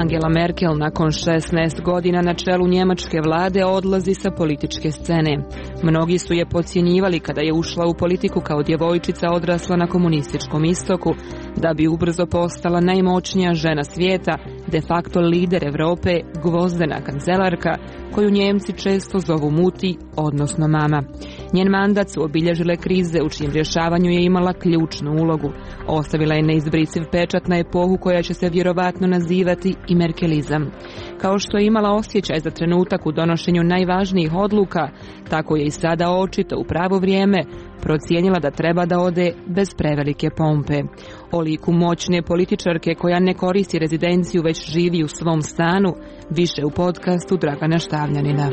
Angela Merkel nakon 16 godina na čelu njemačke vlade odlazi sa političke scene. Mnogi su je podcjenjivali kada je ušla u politiku kao djevojčica odrasla na komunističkom istoku, da bi ubrzo postala najmoćnija žena svijeta, de facto lider Europe, gvozdena kancelarka, koju Njemci često zovu muti, odnosno mama. Njen mandat su obilježile krize u čijem rješavanju je imala ključnu ulogu. Ostavila je neizbrisiv pečat na epohu koja će se vjerovatno nazivati i merkelizam. Kao što je imala osjećaj za trenutak u donošenju najvažnijih odluka, tako je i sada očito u pravo vrijeme procijenila da treba da ode bez prevelike pompe. O liku moćne političarke koja ne koristi rezidenciju već živi u svom stanu, više u podcastu Dragana Štavljanina.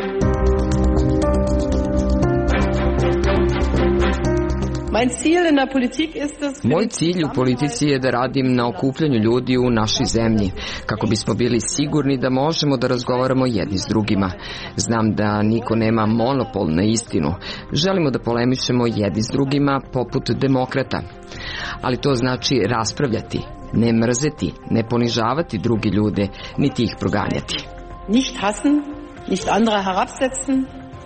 Moj cilj u politici je da radim na okupljanju ljudi u našoj zemlji, kako bismo bili sigurni da možemo da razgovaramo jedni s drugima. Znam da niko nema monopol na istinu. Želimo da polemišemo jedni s drugima poput demokrata. Ali to znači raspravljati, ne mrzeti, ne ponižavati druge ljude, niti ih proganjati. Nicht hassen, nicht andere herabsetzen.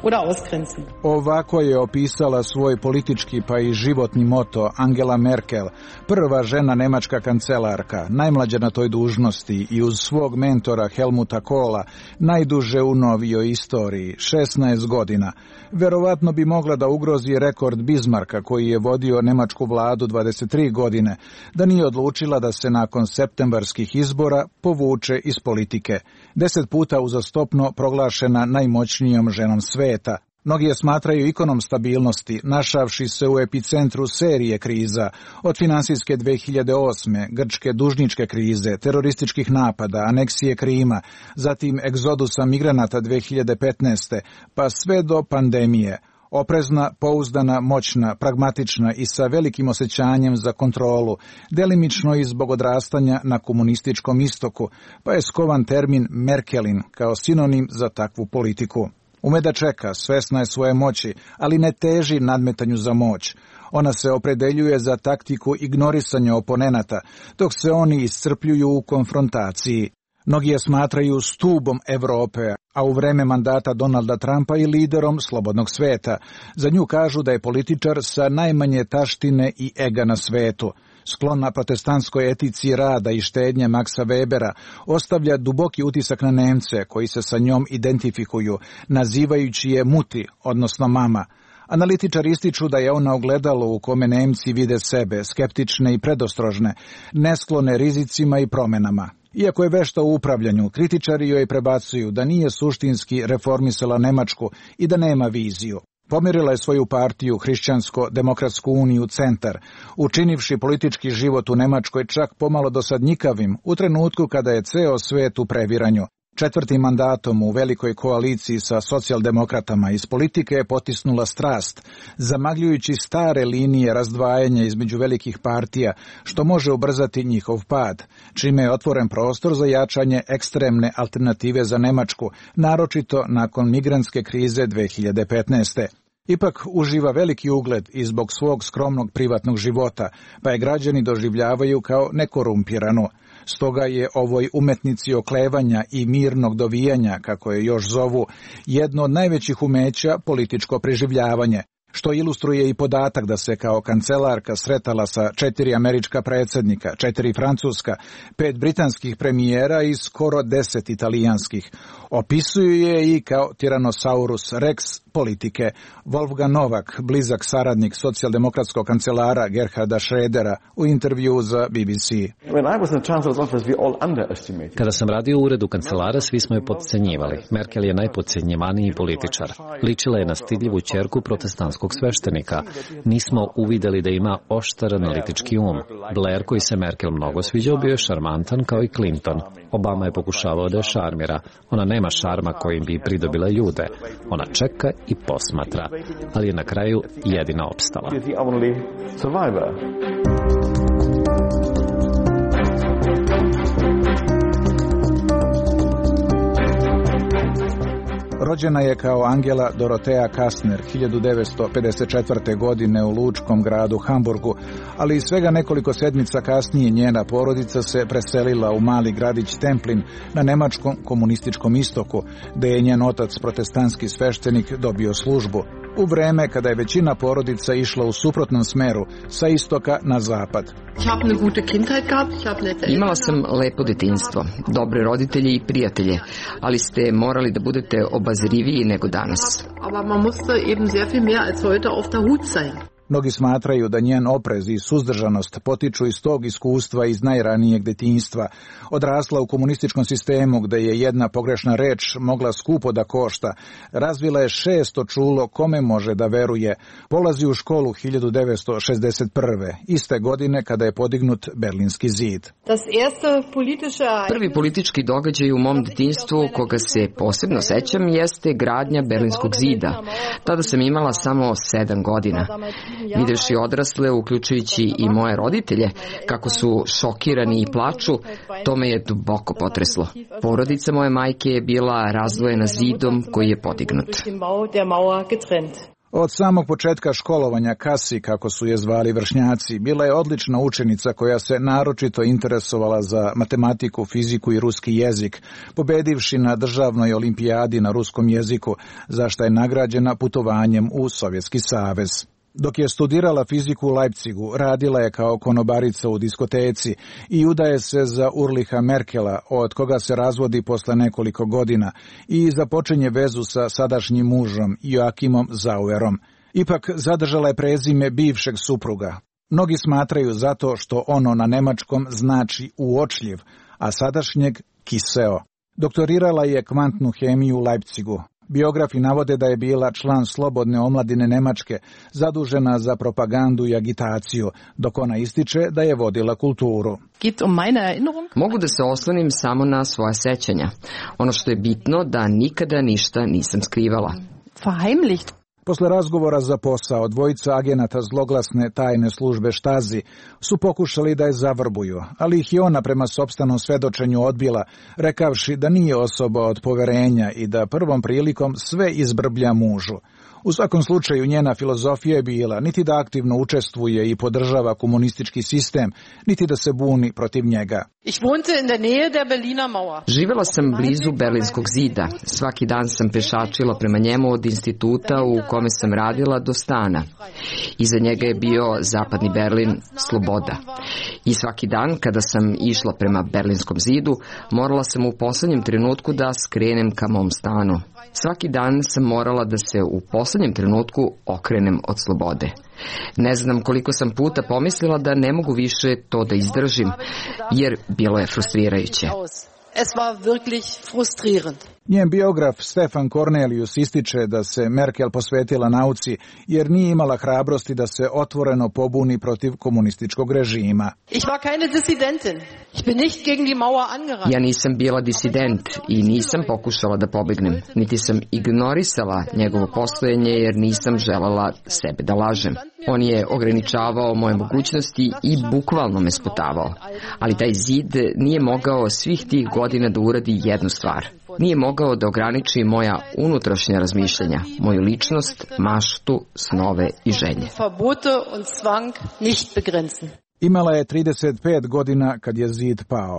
Ovako je opisala svoj politički pa i životni moto Angela Merkel, prva žena nemačka kancelarka, najmlađa na toj dužnosti i uz svog mentora Helmuta Kohla, najduže u novijoj istoriji, 16 godina. Verovatno bi mogla da ugrozi rekord Bismarcka koji je vodio nemačku vladu 23 godine, da nije odlučila da se nakon septembarskih izbora povuče iz politike. 10 puta uzastopno proglašena najmoćnijom ženom sveta. Mnogi je smatraju ikonom stabilnosti, našavši se u epicentru serije kriza, od finansijske 2008. grčke dužničke krize, terorističkih napada, aneksije Krima, zatim egzodusa migranata 2015. pa sve do pandemije. Oprezna, pouzdana, moćna, pragmatična i sa velikim osjećanjem za kontrolu, delimično i zbog odrastanja na komunističkom istoku, pa je skovan termin Merkelin kao sinonim za takvu politiku. Ume da čeka, svesna je svoje moći, ali ne teži nadmetanju za moć. Ona se opredeljuje za taktiku ignorisanja oponenata, dok se oni iscrpljuju u konfrontaciji. Mnogi je smatraju stubom Europe, a u vreme mandata Donalda Trumpa i liderom slobodnog sveta. Za nju kažu da je političar sa najmanje taštine i ega na svetu. Sklona protestantskoj etici rada i štednje Maxa Webera, ostavlja duboki utisak na Nemce koji se sa njom identifikuju, nazivajući je muti, odnosno mama. Analitičari ističu da je ona ogledalo u kome Nemci vide sebe, skeptične i predostrožne, nesklone rizicima i promenama. Iako je vešta u upravljanju, kritičari joj prebacuju da nije suštinski reformisala Nemačku i da nema viziju. Pomirila je svoju partiju Hrišćansko-demokratsku uniju Centar, učinivši politički život u Nemačkoj čak pomalo dosadnjikavim u trenutku kada je ceo svet u previranju. 4. mandatom u velikoj koaliciji sa socijaldemokratama iz politike je potisnula strast, zamagljujući stare linije razdvajanja između velikih partija, što može ubrzati njihov pad, čime je otvoren prostor za jačanje ekstremne alternative za Nemačku, naročito nakon migrantske krize 2015. Ipak uživa veliki ugled i zbog svog skromnog privatnog života, pa je građani doživljavaju kao nekorumpiranu. Stoga je ovoj umetnici oklevanja i mirnog dovijanja, kako je još zovu, jedno od najvećih umeća političko preživljavanje, što ilustruje i podatak da se kao kancelarka sretala sa 4 američka predsjednika, 4 francuska, 5 britanskih premijera i skoro 10 italijanskih. Opisuju je i kao Tyrannosaurus Rex politike. Wolfgang Novak, blizak saradnik socijaldemokratskog kancelara Gerharda Schrödera, u intervju za BBC. Kada sam radio u uredu kancelara, svi smo je podcenjivali. Merkel je najpodcenjivaniji političar. Ličila je na stidljivu ćerku protestantskog sveštenika. Nismo uvideli da ima oštar analitički um. Blair, koji se Merkel mnogo sviđao, bio je šarmantan kao i Clinton. Obama je pokušavao da je šarmira. Ona nema šarma kojim bi pridobila ljude. Ona čeka i posmatra, ali je na kraju jedina opstala. Rođena je kao Angela Dorotea Kastner 1954. godine u lučkom gradu Hamburgu, ali svega nekoliko sedmica kasnije njena porodica se preselila u mali gradić Templin na nemačkom komunističkom istoku, gde je njen otac, protestantski sveštenik, dobio službu. U vreme kada je većina porodica išla u suprotnom smeru, sa istoka na zapad. Imala sam lepo detinjstvo, dobre roditelje i prijatelje, ali ste morali da budete obazriviji nego danas. Mnogi smatraju da njen oprez i suzdržanost potiču iz tog iskustva iz najranijeg detinjstva. Odrasla u komunističkom sistemu gde je jedna pogrešna reč mogla skupo da košta. Razvila je 600 čulo kome može da veruje. Polazi u školu 1961. iste godine kada je podignut Berlinski zid. Prvi politički događaj u mom detinjstvu koga se posebno sećam jeste gradnja Berlinskog zida. Tada sam imala samo 7 godina. Videvši odrasle, uključujući i moje roditelje, kako su šokirani i plaču, to me je duboko potreslo. Porodica moje majke je bila razdvojena zidom koji je podignut. Od samog početka školovanja Kasi, kako su je zvali vršnjaci, bila je odlična učenica koja se naročito interesovala za matematiku, fiziku i ruski jezik, pobedivši na državnoj olimpijadi na ruskom jeziku, za što je nagrađena putovanjem u Sovjetski savez. Dok je studirala fiziku u Leipzigu, radila je kao konobarica u diskoteci i udaje se za Ulricha Merkela, od koga se razvodi posle nekoliko godina, i započinje vezu sa sadašnjim mužom Joakimom Zauerom. Ipak zadržala je prezime bivšeg supruga. Mnogi smatraju zato što ono na nemačkom znači uočljiv, a sadašnjeg kiseo. Doktorirala je kvantnu hemiju u Leipzigu. Biografi navode da je bila član Slobodne omladine Nemačke, zadužena za propagandu i agitaciju, dok ona ističe da je vodila kulturu. Mogu da se oslonim samo na svoja sećanja. Ono što je bitno da nikada ništa nisam skrivala. Posle razgovora za posao, dvojica agenata zloglasne tajne službe Štazi su pokušali da je zavrbuju, ali ih je ona prema sopstvenom svedočenju odbila, rekavši da nije osoba od poverenja i da prvom prilikom sve izbrblja mužu. U svakom slučaju njena filozofija je bila niti da aktivno učestvuje i podržava komunistički sistem, niti da se buni protiv njega. Živela sam blizu Berlinskog zida. Svaki dan sam pešačila prema njemu od instituta u kome sam radila do stana. Iza njega je bio zapadni Berlin, sloboda. I svaki dan kada sam išla prema Berlinskom zidu, morala sam u poslednjem trenutku da skrenem ka mom stanu. Svaki dan sam morala da se u poslednjem trenutku okrenem od slobode. Ne znam koliko sam puta pomislila da ne mogu više to da izdržim, jer bilo je frustrirajuće. Njen biograf Stefan Cornelius ističe da se Merkel posvetila nauci jer nije imala hrabrosti da se otvoreno pobuni protiv komunističkog režima. Ja nisam bila disident i nisam pokušala da pobegnem, niti sam ignorisala njegovo postojanje jer nisam želala sebe da lažem. On je ograničavao moje mogućnosti i bukvalno me sputavao. Ali taj zid nije mogao svih tih godina da uradi jednu stvar. Nije mogao da ograniči moja unutrašnja razmišljanja, moju ličnost, maštu, snove i želje. Imala je 35 godina kad je zid pao.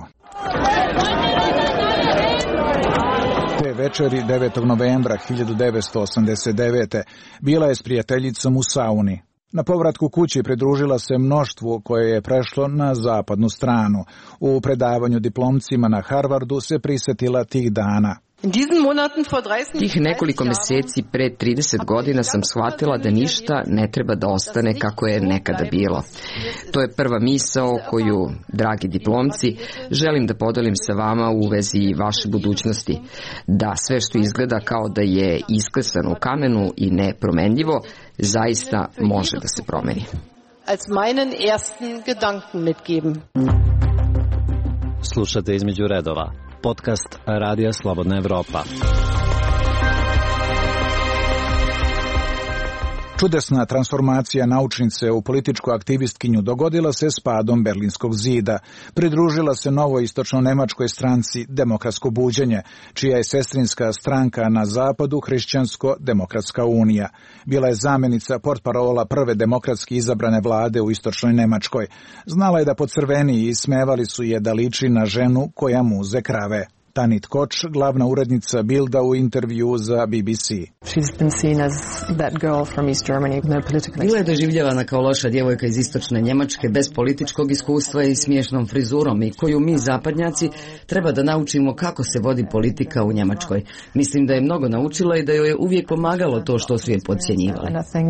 Te večeri 9. novembra 1989. bila je s prijateljicom u sauni. Na povratku kući pridružila se mnoštvu koje je prešlo na zapadnu stranu. U predavanju diplomcima na Harvardu se prisetila tih dana. Tih nekoliko meseci pre 30 godina sam shvatila da ništa ne treba da ostane kako je nekada bilo. To je prva misao koju, dragi diplomci, želim da podelim sa vama u vezi vaše budućnosti. Da sve što izgleda kao da je isklesano u kamenu i nepromenljivo, zaista može da se promeni. Slušate Između redova, podcast Radija Slobodna Evropa. Čudesna transformacija naučnice u političku aktivistkinju dogodila se s padom Berlinskog zida. Pridružila se novoj istočno-nemačkoj stranci Demokratsko buđenje, čija je sestrinska stranka na zapadu Hrišćansko-demokratska unija. Bila je zamjenica portparola prve demokratski izabrane vlade u istočnoj Nemačkoj. Znala je da pocrveni i smevali su je da liči na ženu koja muze krave. Tanit Koč, glavna urednica Bilda u intervju za BBC. Bila je doživljavana kao loša djevojka iz istočne Njemačke bez političkog iskustva i smiješnom frizurom i koju mi zapadnjaci treba da naučimo kako se vodi politika u Njemačkoj. Mislim da je mnogo naučila i da joj je uvijek pomagalo to što su je podcjenjivali.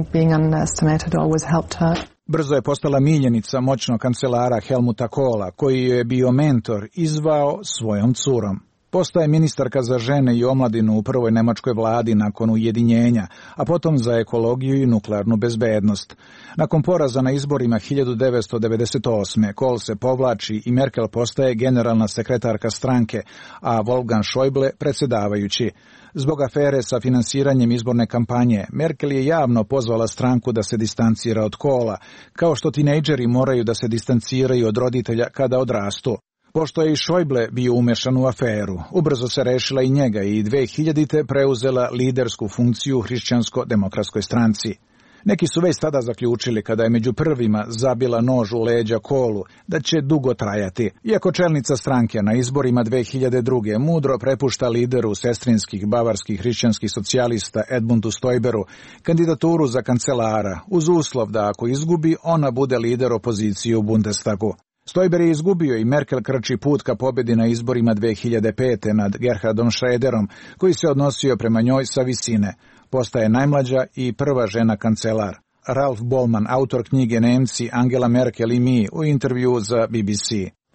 Brzo je postala miljenica moćnog kancelara Helmuta Kohla, koji je bio mentor i zvao svojom curom. Postaje ministarka za žene i omladinu u prvoj nemačkoj vladi nakon ujedinjenja, a potom za ekologiju i nuklearnu bezbednost. Nakon poraza na izborima 1998. Kohl se povlači i Merkel postaje generalna sekretarka stranke, a Wolfgang Schäuble predsjedavajući. Zbog afere sa finansiranjem izborne kampanje, Merkel je javno pozvala stranku da se distancira od Kohla, kao što tinejdžeri moraju da se distanciraju od roditelja kada odrastu. Pošto je i Schäuble bio umešan u aferu, ubrzo se rešila i njega i 2000. preuzela lidersku funkciju u Hrišćansko-demokratskoj stranci. Neki su već tada zaključili, kada je među prvima zabila nož u leđa Kohlu, da će dugo trajati. Iako čelnica stranke na izborima 2002. mudro prepušta lideru sestrinskih bavarskih hrišćanskih socijalista Edmundu Stoiberu kandidaturu za kancelara, uz uslov da ako izgubi, ona bude lider opozicije u Bundestagu. Stoiber je izgubio i Merkel krči put ka pobjedi na izborima 2005. nad Gerhardom Schröderom, koji se odnosio prema njoj sa visine. Postaje najmlađa i prva žena kancelar. Ralf Bollmann, autor knjige Nemci, Angela Merkel i mi, u intervju za BBC.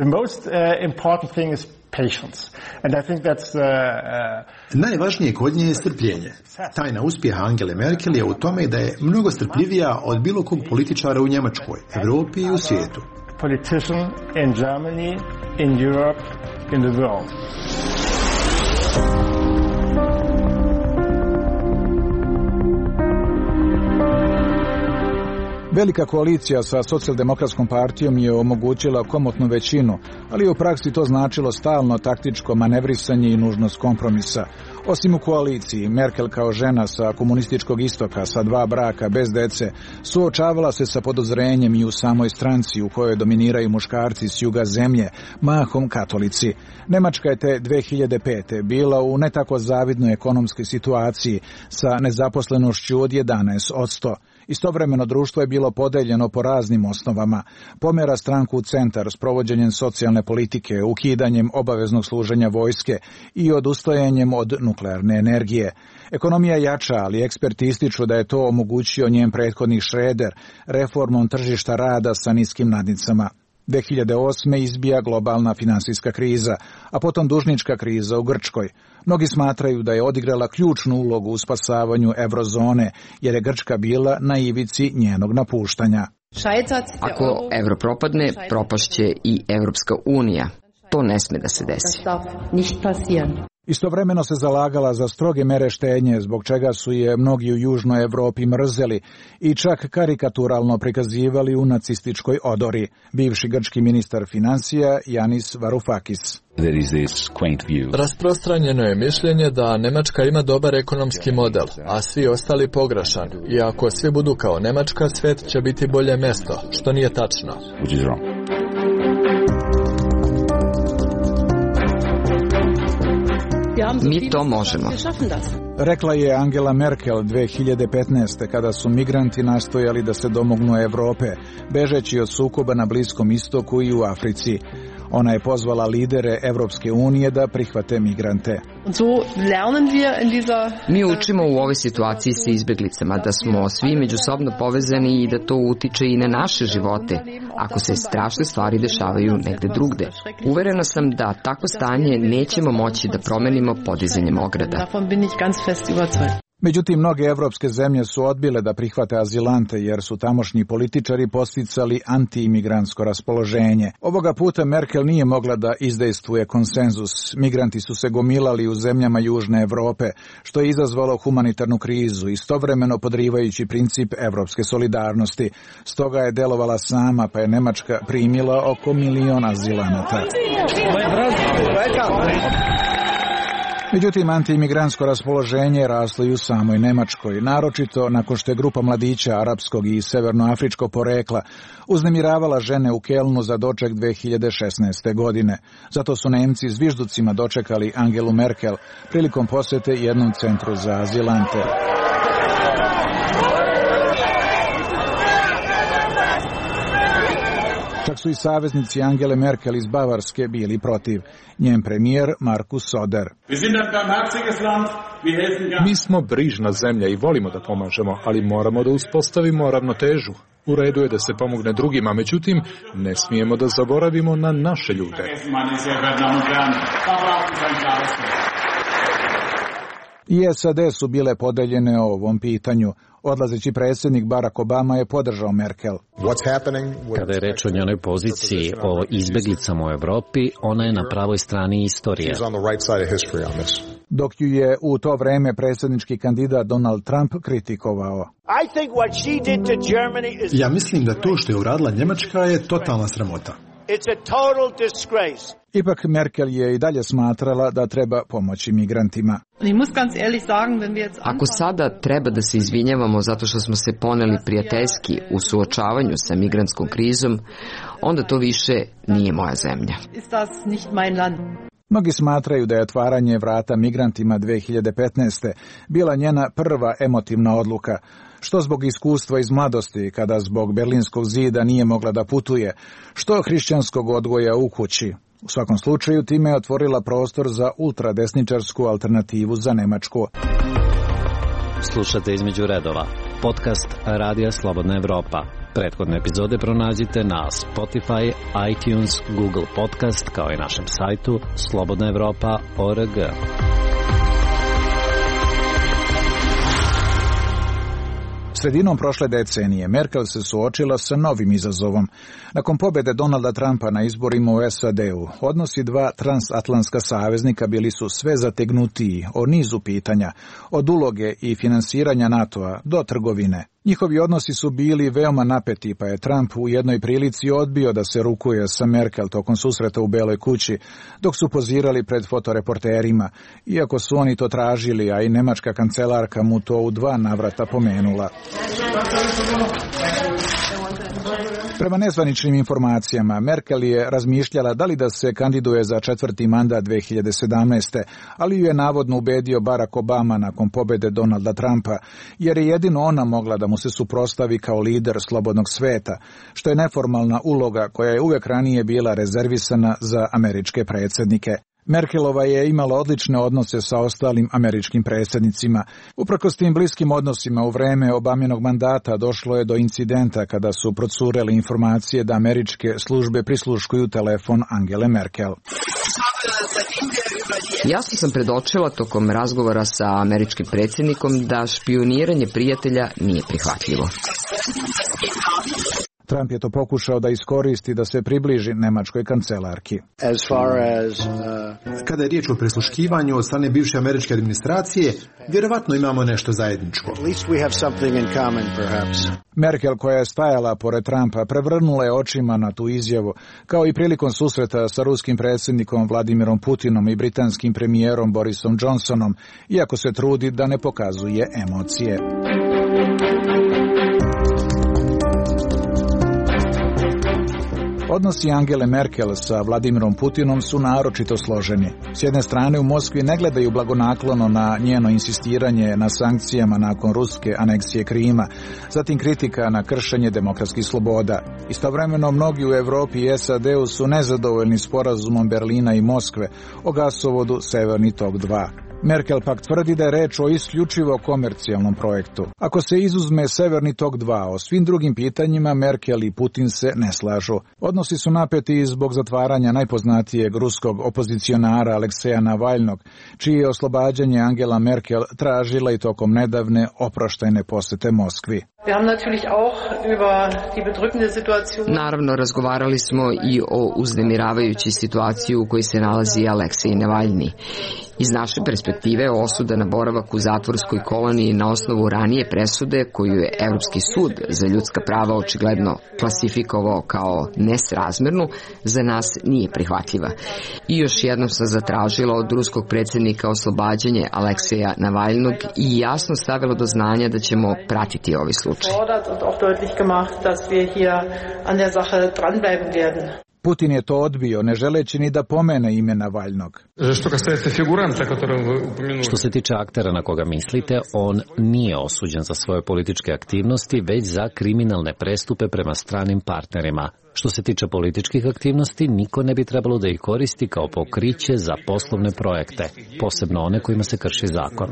Najvažnije kod nje je strpljenje. Tajna uspjeha Angele Merkel je u tome da je mnogo strpljivija od bilo kog političara u Njemačkoj, Evropi i u svijetu. Politician in Germany, in Europe, in the world. Velika koalicija sa socijaldemokratskom partijom je omogućila komotnu većinu, ali u praksi to značilo stalno taktičko manevrisanje i nužnost kompromisa. Osim u koaliciji, Merkel kao žena sa komunističkog istoka, sa 2 braka, bez dece, suočavala se sa podozrenjem i u samoj stranci u kojoj dominiraju muškarci s juga zemlje, mahom katolici. Nemačka je te 2005. bila u ne tako zavidnoj ekonomskoj situaciji sa nezaposlenošću od 11%. Istovremeno društvo je bilo podeljeno po raznim osnovama. Pomera stranku u centar s provođenjem socijalne politike, ukidanjem obaveznog služenja vojske i odustajanjem od nuklearne energije. Ekonomija jača, ali eksperti ističu da je to omogućio njen prethodnik Schröder reformom tržišta rada sa niskim nadnicama. 2008. izbija globalna finansijska kriza, a potom dužnička kriza u Grčkoj. Mnogi smatraju da je odigrala ključnu ulogu u spasavanju eurozone, jer je Grčka bila na ivici njenog napuštanja. Ako euro propadne, propašće i Evropska unija. To ne sme da se desi. Istovremeno se zalagala za stroge mere štednje, zbog čega su je mnogi u Južnoj Evropi mrzeli i čak karikaturalno prikazivali u nacističkoj odori. Bivši grčki ministar financija Yanis Varoufakis. Rasprostranjeno je mišljenje da Nemačka ima dobar ekonomski model, a svi ostali pogrešan. I ako svi budu kao Nemačka, svet će biti bolje mesto, što nije tačno. Mi to možemo. Rekla je Angela Merkel 2015. kada su migranti nastojali da se domognu Evrope, bežeći od sukoba na Bliskom istoku i u Africi. Ona je pozvala lidere Evropske unije da prihvate migrante. Mi učimo u ovoj situaciji sa izbjeglicama da smo svi međusobno povezani i da to utiče i na naše živote, ako se strašne stvari dešavaju negde drugde. Uverena sam da takvo stanje nećemo moći da promenimo podizanjem ograda. Međutim, mnoge evropske zemlje su odbile da prihvate azilante jer su tamošnji političari posticali anti-imigrantsko raspoloženje. Ovoga puta Merkel nije mogla da izdejstvuje konsenzus. Migranti su se gomilali u zemljama Južne Evrope, što je izazvalo humanitarnu krizu, istovremeno podrivajući princip evropske solidarnosti. Stoga je delovala sama, pa je Nemačka primila oko 1 milion azilanata. Međutim, antiimigrantsko raspoloženje raslo i u samoj Nemačkoj, naročito nakon što je grupa mladića arapskog i severnoafričkog porekla uznemiravala žene u Kelnu za doček 2016. godine. Zato su Nemci zvižducima dočekali Angelu Merkel prilikom posete jednom centru za azilante. Čak su i saveznici Angele Merkel iz Bavarske bili protiv. Njen premijer Markus Söder. Mi smo brižna zemlja i volimo da pomažemo, ali moramo da uspostavimo ravnotežu. U redu je da se pomogne drugima, međutim, ne smijemo da zaboravimo na naše ljude. I SAD su bile podeljene o ovom pitanju. Odlazeći predsjednik Barack Obama je podržao Merkel. Kada je reč o njenoj poziciji o izbeglicama u Evropi, ona je na pravoj strani istorije. Dok ju je u to vreme predsjednički kandidat Donald Trump kritikovao. Ja mislim da to što je uradila Njemačka je totalna sramota. Ipak Merkel je i dalje smatrala da treba pomoći migrantima. Ako sada treba da se izvinjavamo zato što smo se poneli prijateljski u suočavanju sa migrantskom krizom, onda to više nije moja zemlja. Mnogi smatraju da je otvaranje vrata migrantima 2015. bila njena prva emotivna odluka, što zbog iskustva iz mladosti, kada zbog Berlinskog zida nije mogla da putuje, što hrišćanskog odgoja u kući. U svakom slučaju time je otvorila prostor za ultradesničarsku alternativu za Nemačku. Slušate Između redova, podcast Radija Slobodna Evropa. Prethodne epizode pronađite na Spotify, iTunes, Google Podcast, kao i našem sajtu slobodnaevropa.org. Sredinom prošle decenije Merkel se suočila sa novim izazovom. Nakon pobjede Donalda Trumpa na izborima u SAD-u, odnosi dva transatlantska saveznika bili su sve zategnutiji o nizu pitanja, od uloge i finansiranja NATO-a do trgovine. Njihovi odnosi su bili veoma napeti, pa je Trump u jednoj prilici odbio da se rukuje sa Merkel tokom susreta u Beloj kući, dok su pozirali pred fotoreporterima, iako su oni to tražili, a i nemačka kancelarka mu to u 2 navrata pomenula. Prema nezvaničnim informacijama, Merkel je razmišljala da li da se kandiduje za 4. mandat 2017. ali ju je navodno ubedio Barack Obama nakon pobjede Donalda Trumpa, jer je jedino ona mogla da mu se suprotstavi kao lider slobodnog sveta, što je neformalna uloga koja je uvek ranije bila rezervisana za američke predsjednike. Merkelova je imala odlične odnose sa ostalim američkim predsjednicima. Uprkos tim bliskim odnosima u vreme Obaminog mandata došlo je do incidenta kada su procurele informacije da američke službe prisluškuju telefon Angele Merkel. Jasno sam predočila tokom razgovora sa američkim predsjednikom da špijuniranje prijatelja nije prihvatljivo. Trump je to pokušao da iskoristi da se približi nemačkoj kancelarki. Kada je riječ o prisluškivanju od strane bivše američke administracije, vjerovatno imamo nešto zajedničko. Merkel, koja je stajala pored Trumpa, prevrnula je očima na tu izjavu, kao i prilikom susreta sa ruskim predsjednikom Vladimirom Putinom i britanskim premijerom Borisom Johnsonom, iako se trudi da ne pokazuje emocije. Odnosi Angele Merkel sa Vladimirom Putinom su naročito složeni. S jedne strane, u Moskvi ne gledaju blagonaklono na njeno insistiranje na sankcijama nakon ruske aneksije Krima, zatim kritika na kršenje demokratskih sloboda. Istovremeno, mnogi u Evropi i SAD-u su nezadovoljni sporazumom Berlina i Moskve o gasovodu Severni tok 2. Merkel pak tvrdi da je reč o isključivo komercijalnom projektu. Ako se izuzme Severni tok 2, o svim drugim pitanjima Merkel i Putin se ne slažu. Odnosi su napeti zbog zatvaranja najpoznatijeg ruskog opozicionara Alekseja Navalnog, čije je oslobađanje Angela Merkel tražila i tokom nedavne oproštajne posete Moskvi. Naravno, razgovarali smo i o uznemiravajućoj situaciji u kojoj se nalazi Aleksej Navalni. Iz naše perspektive osuda na boravak u zatvorskoj koloniji na osnovu ranije presude koju je Evropski sud za ljudska prava očigledno klasifikovao kao nesrazmernu, za nas nije prihvatljiva. I još jednom sam zatražila od ruskog predsjednika oslobađanje Alekseja Navalnog i jasno stavila do znanja da ćemo pratiti ovaj slučaj. Putin je to odbio, ne želeći ni da pomene ime Navalnog. Što se tiče aktera na koga mislite, on nije osuđen za svoje političke aktivnosti, već za kriminalne prestupe prema stranim partnerima. Što se tiče političkih aktivnosti, niko ne bi trebalo da ih koristi kao pokriće za poslovne projekte, posebno one kojima se krši zakon.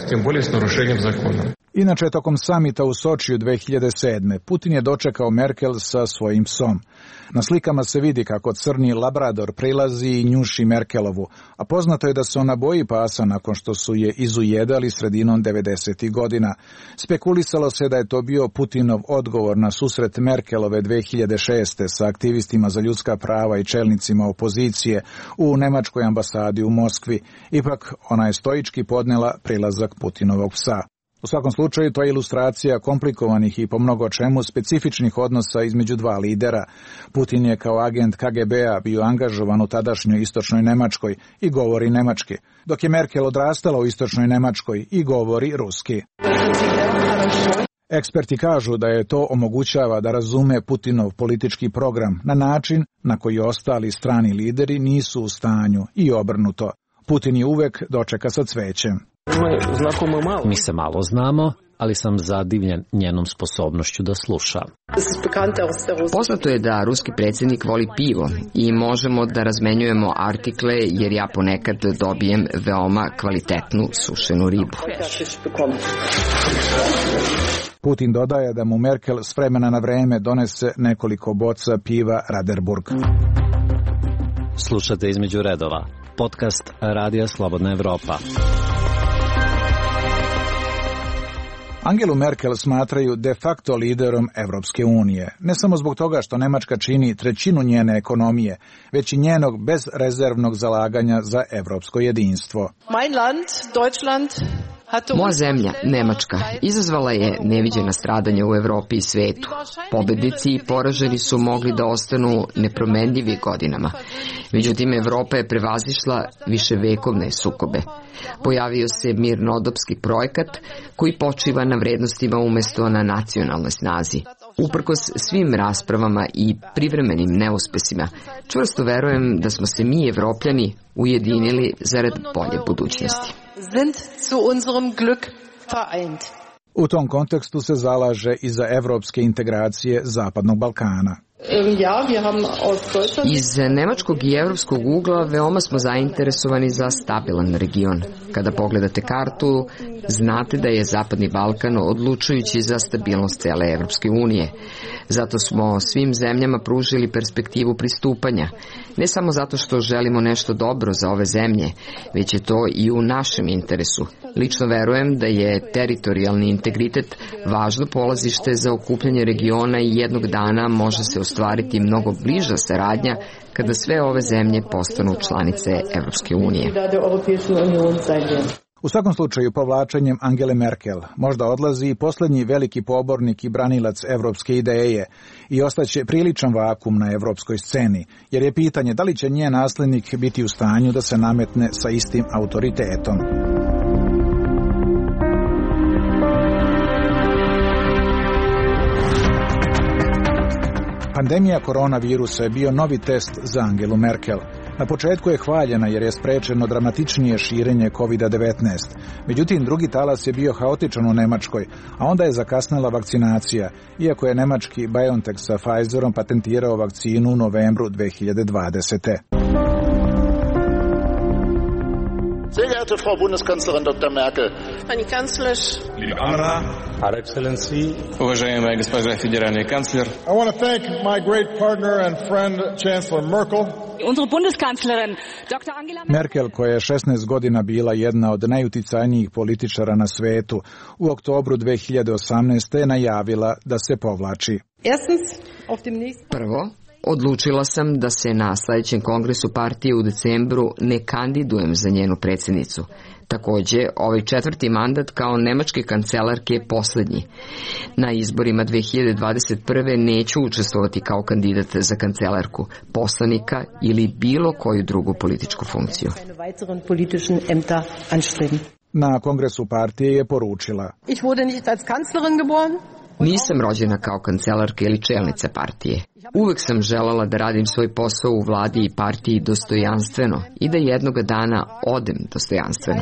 Inače, tokom samita u Sočiju 2007. Putin je dočekao Merkel sa svojim psom. Na slikama se vidi kako crni labrador prilazi i njuši Merkelovu, a poznato je da se ona boji pasa nakon što su je izujedali sredinom 90. godina. Spekulisalo se da je to bio Putinov odgovor na susret Merkelove 2006. sa aktivistima za ljudska prava i čelnicima opozicije u nemačkoj ambasadi u Moskvi. Ipak, ona je stoički podnela prilazak Putinovog psa. U svakom slučaju, to je ilustracija komplikovanih i po mnogo čemu specifičnih odnosa između dva lidera. Putin je kao agent KGB-a bio angažovan u tadašnjoj istočnoj Nemačkoj i govori nemački, dok je Merkel odrastala u istočnoj Nemačkoj i govori ruski. Eksperti kažu da je to omogućava da razume Putinov politički program na način na koji ostali strani lideri nisu u stanju i obrnuto. Putin je uvek dočeka sa cvećem. Mi se malo znamo, ali sam zadivljen njenom sposobnošću da sluša. Poznato je da ruski predsjednik voli pivo i možemo da razmenjujemo artikle jer ja ponekad dobijem veoma kvalitetnu sušenu ribu. Putin dodaje da mu Merkel s vremena na vreme donese nekoliko boca piva Raderburg. Slušate Između redova, podcast Radija Slobodna Evropa. Angelu Merkel smatraju de facto liderom Evropske unije, ne samo zbog toga što Nemačka čini trećinu njene ekonomije, već i njenog bezrezervnog zalaganja za evropsko jedinstvo. Mein Land, Deutschland, moja zemlja, Nemačka, izazvala je neviđena stradanja u Evropi i svetu. Pobednici i poraženi su mogli da ostanu nepromenljivi godinama. Međutim, Evropa je prevazišla viševekovne sukobe. Pojavio se mirnodopski projekat koji počiva na vrednostima umjesto na nacionalnoj snazi. Uprkos svim raspravama i privremenim neuspesima, čvrsto verujem da smo se mi, Evropljani, ujedinili zarad bolje budućnosti. U tom kontekstu se zalaže i za evropske integracije Zapadnog Balkana. Iz nemačkog i evropskog ugla veoma smo zainteresovani za stabilan region. Kada pogledate kartu, znate da je Zapadni Balkan odlučujući za stabilnost cele Evropske unije. Zato smo svim zemljama pružili perspektivu pristupanja. Ne samo zato što želimo nešto dobro za ove zemlje, već je to i u našem interesu. Lično verujem da je teritorijalni integritet važno polazište za okupljanje regiona i jednog dana može se ostvariti mnogo bliža saradnja kada sve ove zemlje postanu članice Evropske unije. U svakom slučaju, povlačenjem Angele Merkel možda odlazi i posljednji veliki pobornik i branilac evropske ideje i ostaće priličan vakum na evropskoj sceni, jer je pitanje da li će njen naslednik biti u stanju da se nametne sa istim autoritetom. Pandemija koronavirusa je bio novi test za Angelu Merkel. Na početku je hvaljena jer je sprečeno dramatičnije širenje COVID-19. Međutim, drugi talas je bio haotičan u Nemačkoj, a onda je zakasnila vakcinacija, iako je nemački BioNTech sa Pfizerom patentirao vakcinu u novembru 2020. Sehr geehrte Frau Bundeskanzlerin Dr. Merkel, Pani Kanclerz, liebe Anna, Her Excellency, уважаемая госпожа федеральный канцлер. I want to thank my great partner and friend Chancellor Merkel. Unsere Bundeskanzlerin Dr. Angela Merkel, koja je 16 godina bila jedna od najuticajnijih političara na svetu, u oktobru 2018. je najavila da se povlači. Prvo, odlučila sam da se na sljedećem kongresu partije u decembru ne kandidujem za njenu predsjednicu. Također, ovaj 4. mandat kao nemačke kancelarke je posljednji. Na izborima 2021. neću učestvovati kao kandidat za kancelarku, poslanika ili bilo koju drugu političku funkciju. Na kongresu partije je poručila: Nisam rođena kao kancelarka ili čelnica partije. Uvek sam želala da radim svoj posao u vladi i partiji dostojanstveno i da jednoga dana odem dostojanstveno.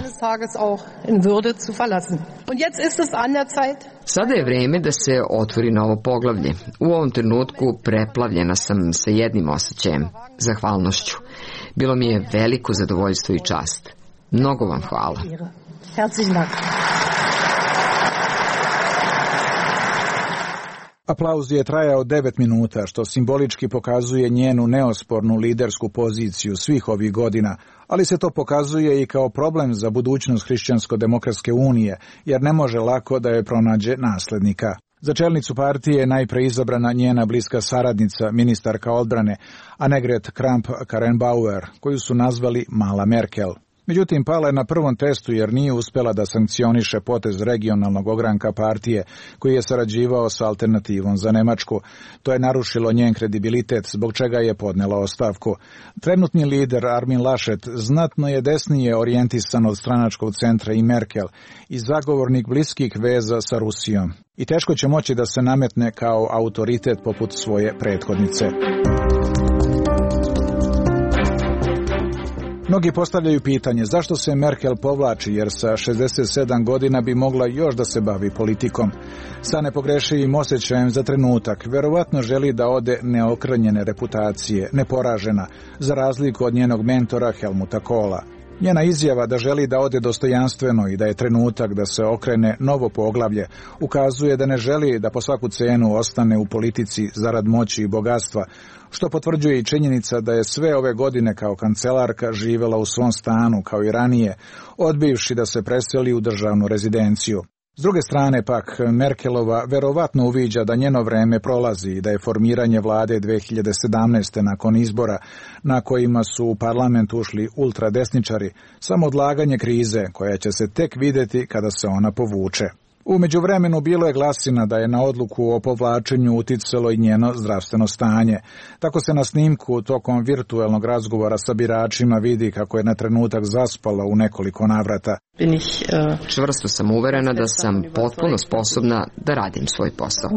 Sada je vreme da se otvori novo poglavlje. U ovom trenutku preplavljena sam sa jednim osjećajem, zahvalnošću. Bilo mi je veliko zadovoljstvo i čast. Mnogo vam hvala. Aplauz je trajao 9 minuta, što simbolički pokazuje njenu neospornu lidersku poziciju svih ovih godina, ali se to pokazuje i kao problem za budućnost Hrišćansko-demokratske unije, jer ne može lako da je pronađe naslednika. Za čelnicu partije je najpre izabrana njena bliska saradnica, ministarka odbrane, Annegret Kramp-Karrenbauer, koju su nazvali Mala Merkel. Međutim, pala je na prvom testu jer nije uspjela da sankcioniše potez regionalnog ogranka partije koji je sarađivao sa Alternativom za Nemačku. To je narušilo njen kredibilitet, zbog čega je podnela ostavku. Trenutni lider Armin Laschet znatno je desnije orijentisan od stranačkog centra i Merkel i zagovornik bliskih veza sa Rusijom. I teško će moći da se nametne kao autoritet poput svoje prethodnice. Mnogi postavljaju pitanje zašto se Merkel povlači, jer sa 67 godina bi mogla još da se bavi politikom. Sa nepogrešivim osjećajem za trenutak, verovatno želi da ode neokrnjene reputacije, neporažena, za razliku od njenog mentora Helmuta Kohla. Njena izjava da želi da ode dostojanstveno i da je trenutak da se okrene novo poglavlje ukazuje da ne želi da po svaku cenu ostane u politici zarad moći i bogatstva, što potvrđuje i činjenica da je sve ove godine kao kancelarka živjela u svom stanu kao i ranije, odbivši da se preseli u državnu rezidenciju. S druge strane pak, Merkelova verovatno uviđa da njeno vreme prolazi i da je formiranje vlade 2017. nakon izbora, na kojima su u parlament ušli ultradesničari, samo odlaganje krize koja će se tek vidjeti kada se ona povuče. U međuvremenu bilo je glasina da je na odluku o povlačenju uticalo i njeno zdravstveno stanje. Tako se na snimku tokom virtuelnog razgovora sa biračima vidi kako je na trenutak zaspala u nekoliko navrata. Čvrsto sam uverena da sam potpuno sposobna da radim svoj posao.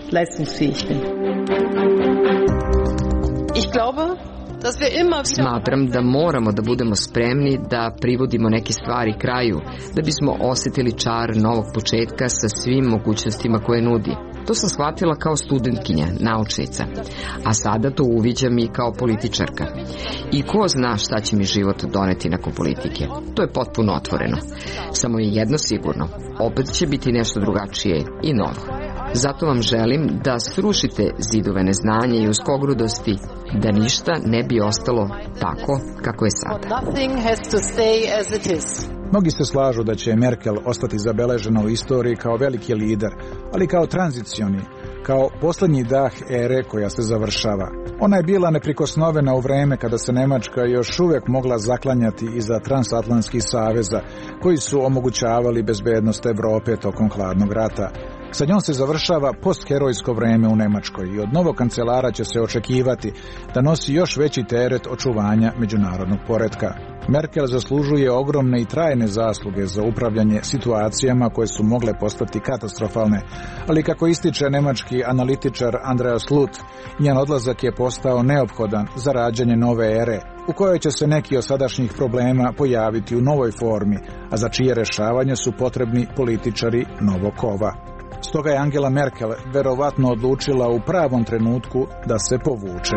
Smatram da moramo da budemo spremni da privodimo neke stvari kraju, da bismo osjetili čar novog početka sa svim mogućnostima koje nudi. To sam shvatila kao studentkinja, naučnica, a sada to uviđam i kao političarka. I ko zna šta će mi život doneti nakon politike. To je potpuno otvoreno. Samo je jedno sigurno, opet će biti nešto drugačije i novo. Zato vam želim da srušite zidove neznanja i uskogrudosti, da ništa ne bi ostalo tako kako je sada. Mnogi se slažu da će Merkel ostati zabeležena u istoriji kao veliki lider, ali kao tranzicioni, kao posljednji dah ere koja se završava. Ona je bila neprikosnovena u vreme kada se Nemačka još uvijek mogla zaklanjati iza transatlantskih saveza koji su omogućavali bezbednost Evrope tokom hladnog rata. Sa njom se završava postherojsko vreme u Nemačkoj i od novog kancelara će se očekivati da nosi još veći teret očuvanja međunarodnog poretka. Merkel zaslužuje ogromne i trajne zasluge za upravljanje situacijama koje su mogle postati katastrofalne, ali kako ističe nemački analitičar Andreas Luth, njen odlazak je postao neophodan za rađanje nove ere, u kojoj će se neki od sadašnjih problema pojaviti u novoj formi, a za čije rešavanje su potrebni političari novog kova. Stoga je Angela Merkel verovatno odlučila u pravom trenutku da se povuče.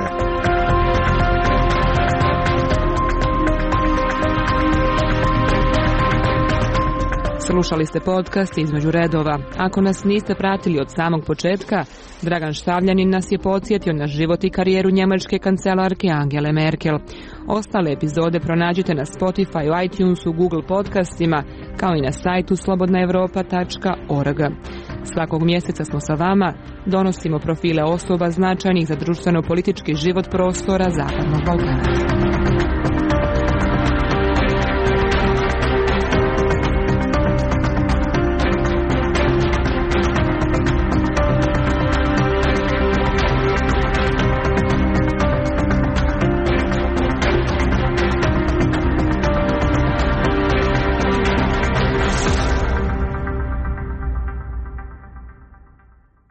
Slušali ste podcast Između redova. Ako nas niste pratili od samog početka, Dragan Štavljanin nas je podsjetio na život i karijeru njemačke kancelarke Angele Merkel. Ostale epizode pronađite na Spotify, iTunesu, Google podcastima, kao i na sajtu slobodnaevropa.org. Svakog mjeseca smo sa vama, donosimo profile osoba značajnih za društveno-politički život prostora Zapadnog Balkana.